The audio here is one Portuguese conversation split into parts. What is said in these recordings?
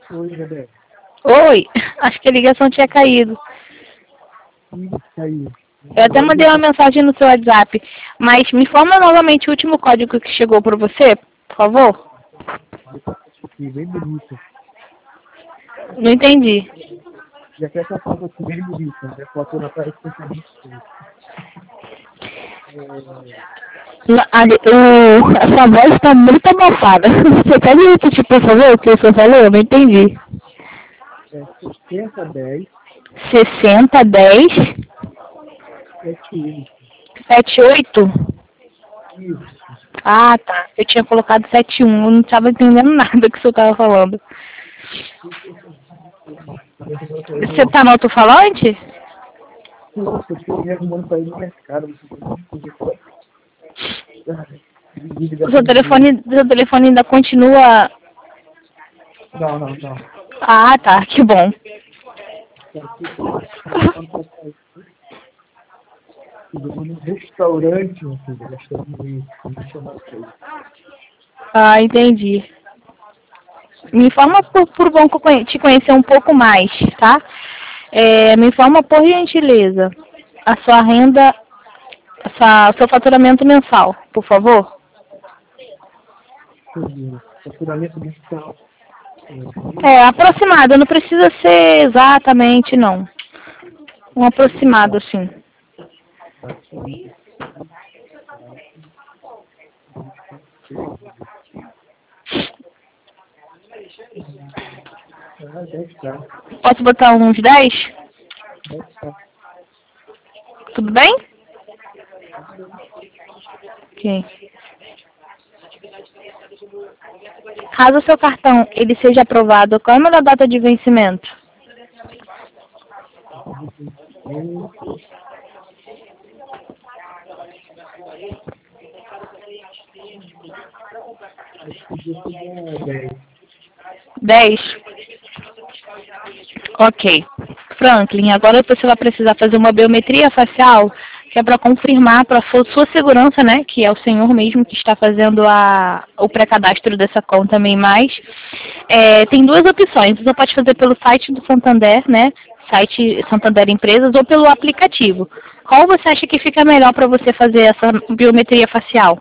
Oi, Rebeca. Oi, acho que a ligação tinha caído. Caiu. Eu até mandei uma mensagem no seu WhatsApp, mas me informa novamente o último código que chegou para você, por favor? Aqui, bem bonita. Não entendi. Já quer essa foto aqui bem bonita, né? Foto na praia especialista. A sua voz está muito abafada. Você pode repetir, por favor, o que você falou? Eu não entendi. É 6010 6010 78. 78? Isso. Ah, tá. Eu tinha colocado 71. Eu não estava entendendo nada que você estava falando. Você está no alto-falante? Nossa, eu estou me arrumando para ir no mercado. O seu telefone ainda continua... Não. Ah, tá. Que bom. Eu vou num restaurante, meu filho. Gastando isso. Como chamar isso? Ah, entendi. Me informa por bom te conhecer um pouco mais, tá? Me informa por gentileza a sua renda, seu faturamento mensal, por favor. Faturamento digital. Aproximado, não precisa ser exatamente, não. Um aproximado, assim. Posso botar uns 10? Tudo bem? Ok. Caso o seu cartão ele seja aprovado, qual é a melhor data de vencimento? Dez. Ok. Franklin, agora você vai precisar fazer uma biometria facial, que é para confirmar para sua segurança, né? Que é o senhor mesmo que está fazendo o pré-cadastro dessa conta MEI+. Tem duas opções. Você pode fazer pelo site do Santander, né? Site Santander Empresas, ou pelo aplicativo. Qual você acha que fica melhor para você fazer essa biometria facial?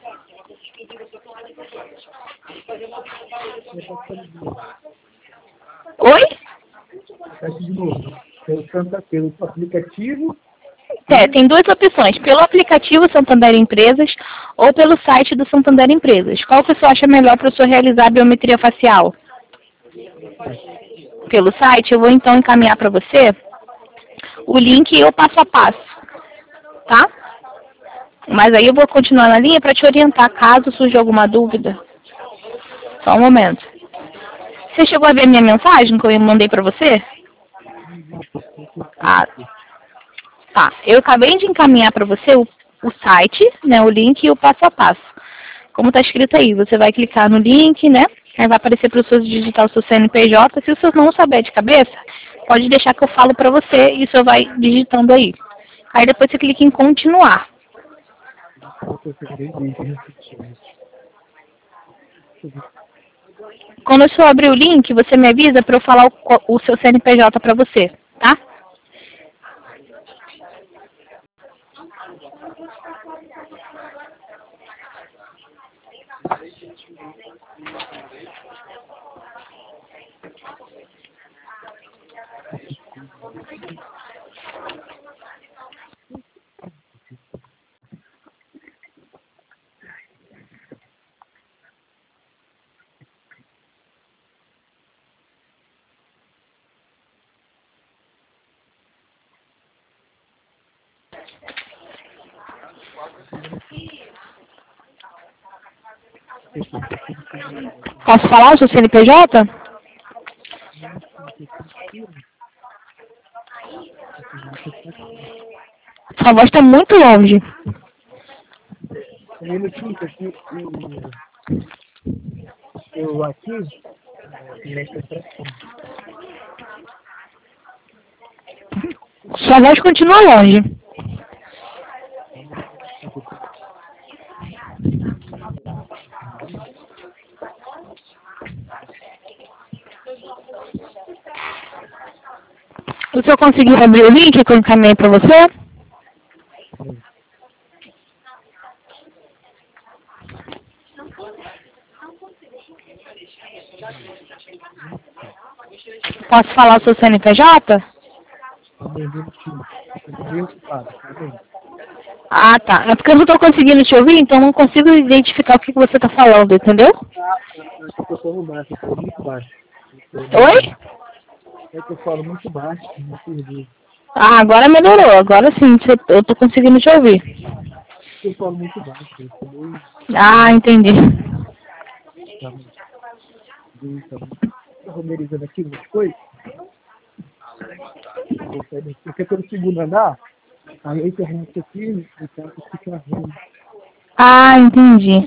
Oi? De novo. Pelo aplicativo. Tem duas opções. Pelo aplicativo Santander Empresas ou pelo site do Santander Empresas. Qual que você acha melhor para o senhor realizar a biometria facial? Pelo site, eu vou então encaminhar para você o link e o passo a passo, tá? Mas aí eu vou continuar na linha para te orientar caso surja alguma dúvida. Só um momento. Você chegou a ver minha mensagem que eu mandei para você? Ah, tá. Eu acabei de encaminhar para você o site, né, o link e o passo a passo. Como está escrito aí, você vai clicar no link, né? Aí vai aparecer para o senhor digitar o seu CNPJ. Se o senhor não saber de cabeça, pode deixar que eu falo para você e o senhor vai digitando aí. Aí depois você clica em continuar. Quando o senhor abrir o link, você me avisa para eu falar o seu CNPJ para você, tá? Posso falar o seu CNPJ? Sua voz está muito longe. Um minutinho que aqui eu aqui nessa pressão. Sua voz continua longe. O senhor conseguiu abrir o link que eu encaminhei para você? Posso falar o seu CNPJ? Ah, tá. É porque eu não estou conseguindo te ouvir, então não consigo identificar o que você está falando, entendeu? Eu tô falando baixo, eu tô muito baixo. Oi? É que eu falo muito baixo, me perdi. Ah, agora melhorou. Agora sim, eu estou conseguindo te ouvir. Eu falo muito baixo, eu tô meio... Ah, entendi. Tô renderizando aqui umas coisas. Porque eu tô no segundo andar, aí a internet aqui, então fica ruim. Ah, entendi.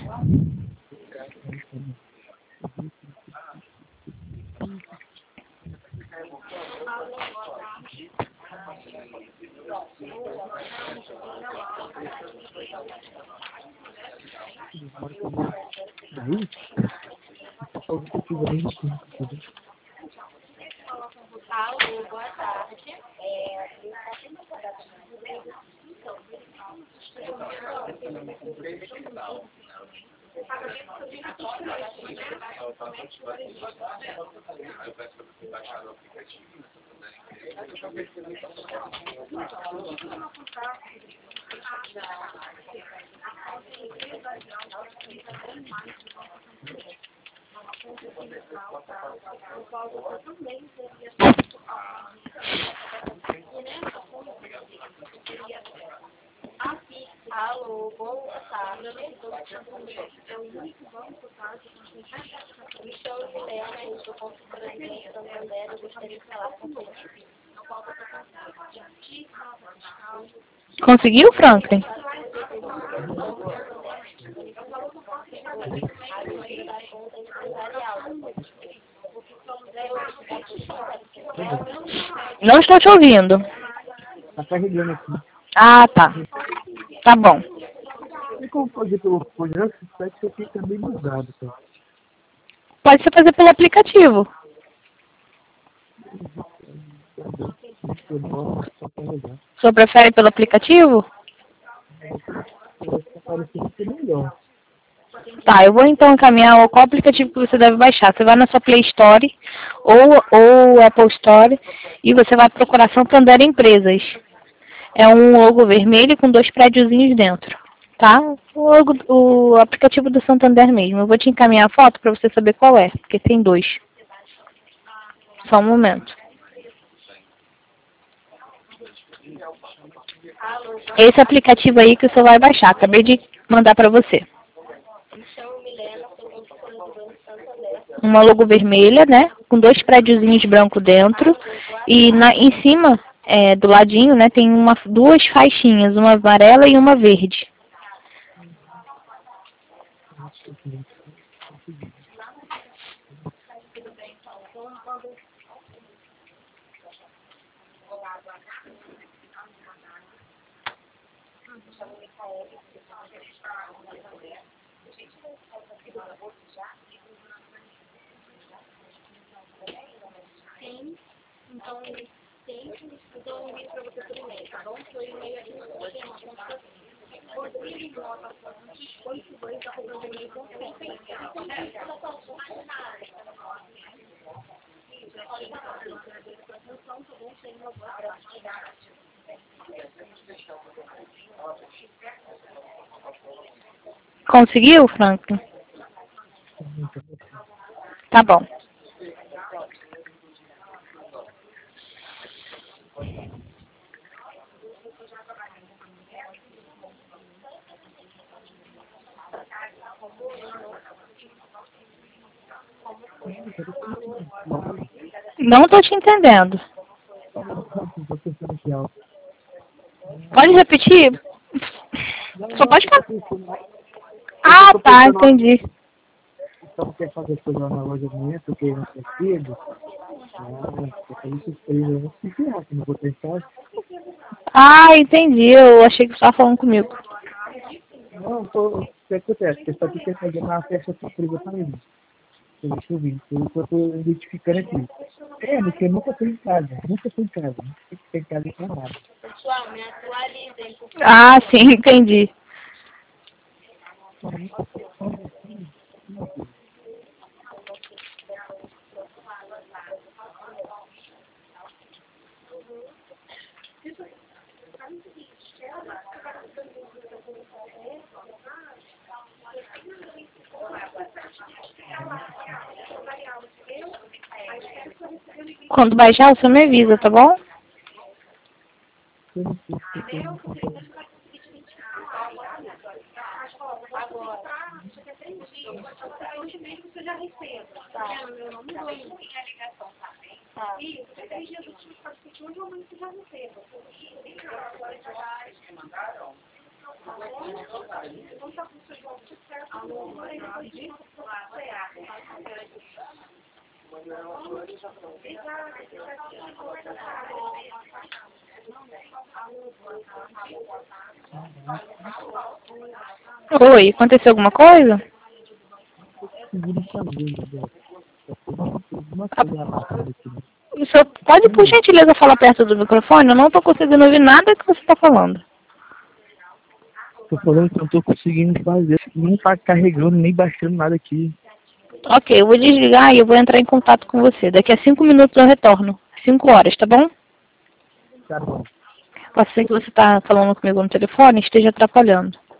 Daí, só que eu tive bem aqui. Alô, boa tarde. Alô, boa tarde. É o único banco, tá? Estou Helena, eu sou consultora de cliente da Santander, eu gostaria de falar com você. Conseguiu, Franklin? Não estou te ouvindo. Tá carregando aqui. Ah, tá. Tá bom. E como fazer pelo projeto, esse site aqui tá bem mudado, tá? Pode ser fazer pelo aplicativo. Só carregar. O senhor prefere pelo aplicativo? Tá parecendo que é melhor. Tá, eu vou então encaminhar qual aplicativo que você deve baixar. Você vai na sua Play Store ou Apple Store e você vai procurar Santander Empresas. É um logo vermelho com 2 prédiozinhos dentro, tá? O aplicativo do Santander mesmo. Eu vou te encaminhar a foto para você saber qual é, porque tem 2. Só um momento. Esse aplicativo aí que o senhor vai baixar. Acabei de mandar para você. Uma logo vermelha, né? Com 2 prédiozinhos brancos dentro. E em cima, do ladinho, né? Tem 2 faixinhas, uma amarela e uma verde. Sim, então tem, então eu envio para você por e-mail, tá bom? Seu e-mail aqui no sistema, Conseguiu, Franklin? Tá bom. Não estou te entendendo. Pode repetir? Só pode falar. Ah, tá, entendi. Então, quer fazer coisa na loja amanhã, porque não tem cedo? Quer fazer surpresa, eu vou se ferrar, que não vou testar. Ah, entendi. Eu achei que você estava falando comigo. Não, o que acontece? Porque só que quer fazer uma festa surpresa pra mim. Deixa eu ver. Eu tô identificando aqui. Porque eu nunca fui em casa. Nunca fui em casa. Nunca fui em casa com nada. Pessoal, me atualizem, por favor. Ah, sim, entendi. Quando baixar, você me avisa, tá bom? Eu não sei se eu tenho. Oi, aconteceu alguma coisa? Conseguiram fazer, Gabriel. Uma coisa rápida aqui. O senhor pode, por gentileza, falar perto do microfone? Eu não estou conseguindo ouvir nada que você está falando. Tô falando que eu não tô conseguindo fazer. Não tá carregando, nem baixando nada aqui. Ok, eu vou desligar e eu vou entrar em contato com você. Daqui a 5 minutos eu retorno. 5 horas, tá bom? Tá bom. Pode ser que você está falando comigo no telefone e esteja atrapalhando.